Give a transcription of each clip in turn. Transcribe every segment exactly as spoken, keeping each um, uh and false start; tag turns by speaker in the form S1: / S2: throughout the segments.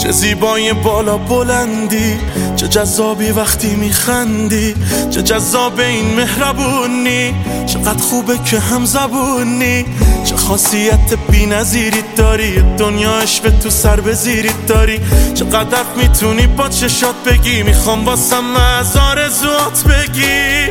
S1: چه زیبای بالا بلندی، چه جذابی وقتی میخندی، چه جذاب این مهربونی، چقدر خوبه که هم زبونی، چه خاصیت بی نظیری داری، دنیا عشق تو سر بزیری داری، چقدر میتونی با چشات بگی، میخوام واسم از آرزوات بگی.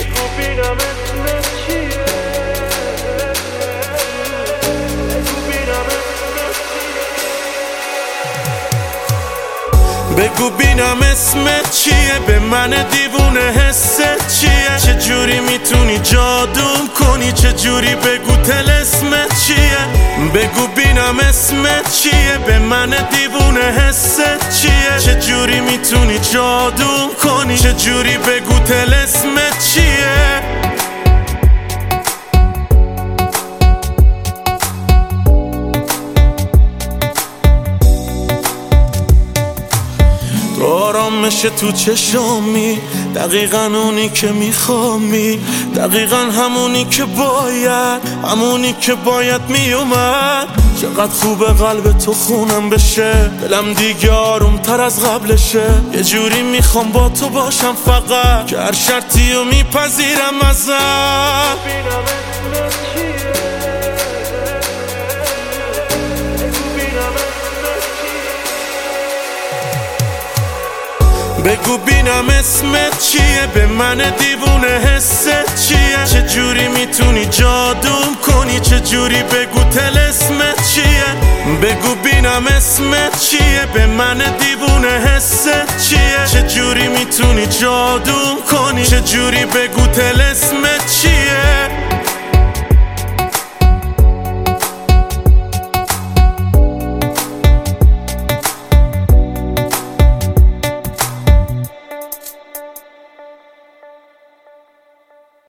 S1: بگو بینم اسمت چیه، به من دیوونه حست چیه، چه جوری میتونی جادوم کنی، چه جوری بگو طلسمت چیه. بگو بینم اسمت چیه، به من دیوونه حست چیه، چه جوری میتونی جادوم کنی، چه جوری بگو طلسمت چیه. آرامش تو چشامی، دقیقا اونی که میخوامی، دقیقا همونی که باید، همونی که باید میومد. چقدر خوبه قلب تو خونم بشه، دلم دیگه آروم تر از قبلشه. یه جوری میخوام با تو باشم فقط، که هر شرطی رو میپذیرم ازت. بگو بینم اسمت چیه، به من دیوونه حست چیه، چه جوری میتونی جادوم کنی، چه جوری بگو طلسمت چیه. بگو بینم اسمت چیه، به من دیوونه حست چیه، چه جوری میتونی جادوم کنی، چه جوری بگو طلسمت چیه.